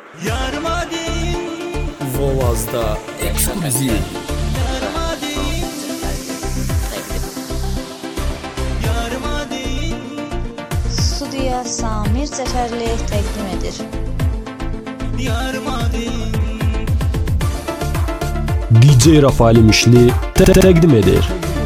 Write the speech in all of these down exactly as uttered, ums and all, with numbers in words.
Yarıma değil, Vovaz'da ekskluzif. yarıma değil, yarıma değil. Studiya Samir Cəfərli təqdim edir. Yarıma değil. D J Rafael Mişli təqdim edir.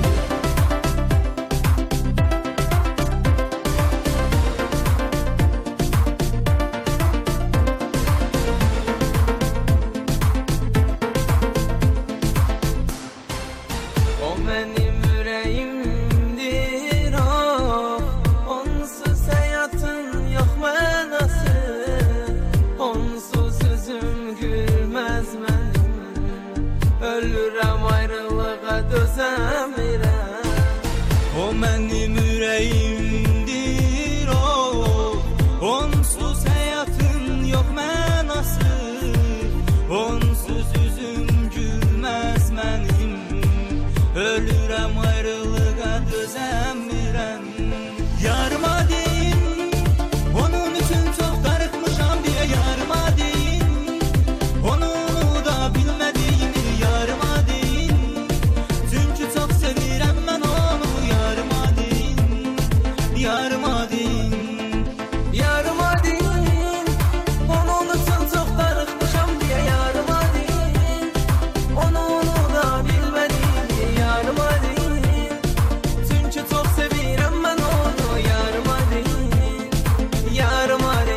O benim yüreğimdir, oh. Onsuz hayatın yok mənası. Onsuz üzüm gülmez benim. Ölürəm ayrılığa dözəmirəm. O benim yüreğimdir, oh. Onsuz hayatın yok mənası. Onsuz üzüm gülmez benim. Ölürəm ayrılığa dözəmirəm. Yarıma deyin, onun üçün çox darıxmışam deyə yarıma deyin. Onu da bilmədiyimi yarıma deyin. Çünki çox sevirəm mən onu yarıma deyin. Yarıma deyin. Yarıma deyin, onun üçün çox darıxmışam deyə yarıma deyin. Onu da bilmədiyimi yarıma deyin. Çünki çox sevirəm mən onu yarıma deyin. Yarıma deyin.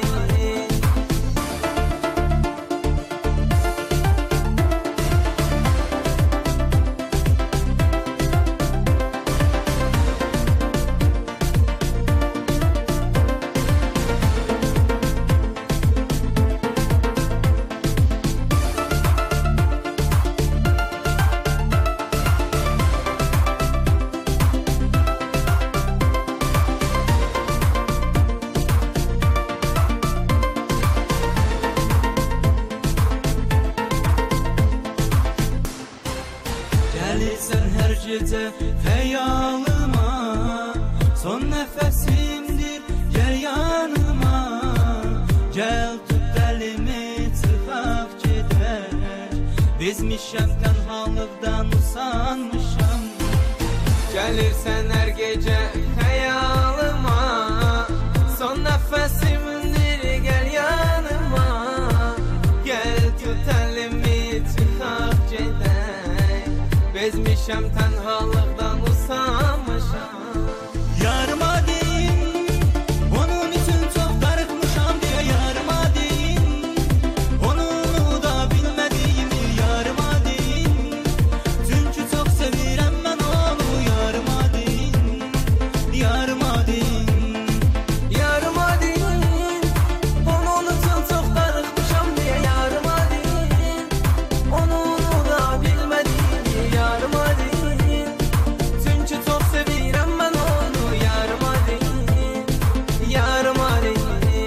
Gəlirsən hər gecə xəyalıma. Son nəfəsimdir, gəl yanıma. Gəl tut əlimi, çıxaq gedək. Bezmişəm tənhalıqdan usanmışam. Gəlirsən hər gecə xəyalıma. Son nəfəsimdir, gəl yanıma. Gəl tut əlimi, çıxaq gedək. Bezmişəm tənhalıqdan usanmışam. Yarıma deyin, onun üçün çox darıxmışam deyə yarıma deyin. Onu da bilmədiyimi yarıma deyin. Çünki çox sevirəm mən onu yarıma deyin. Yarıma deyin. Yarıma deyin, onun üçün çox darıxmışam deyə yarıma deyin. Onu da bilmədiyimi yarıma deyin. Çünki çox sevirəm mən onu yarıma deyin. Yarıma deyin.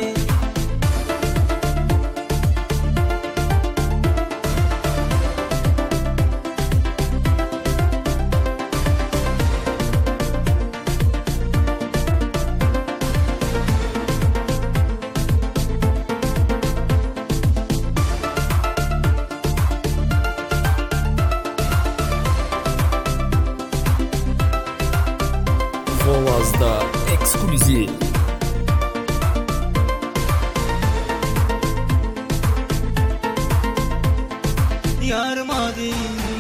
Vovaz'da ekskluzif. Yarıma deyin.